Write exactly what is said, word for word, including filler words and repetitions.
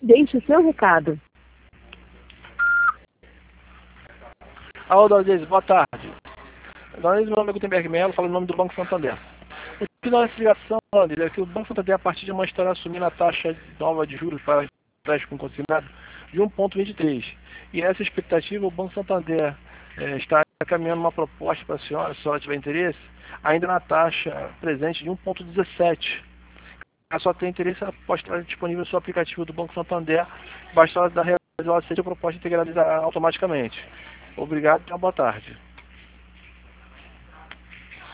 Deixe o seu recado. Alô, Daldez, boa tarde. Daldez, meu nome é Gutenberg Melo, falo em nome do Banco Santander. O que dá essa ligação, Daldez, é que o Banco Santander, a partir de amanhã, estará assumindo a taxa nova de juros para empréstimo consignado de um vírgula vinte e três. E nessa expectativa, o Banco Santander eh, está caminhando uma proposta para a senhora, se ela tiver interesse, ainda na taxa presente de um vírgula dezessete. Caso só tenha interesse, ela pode estar disponível no seu aplicativo do Banco Santander, basta ela realizar a proposta integrada automaticamente. Obrigado e uma boa tarde.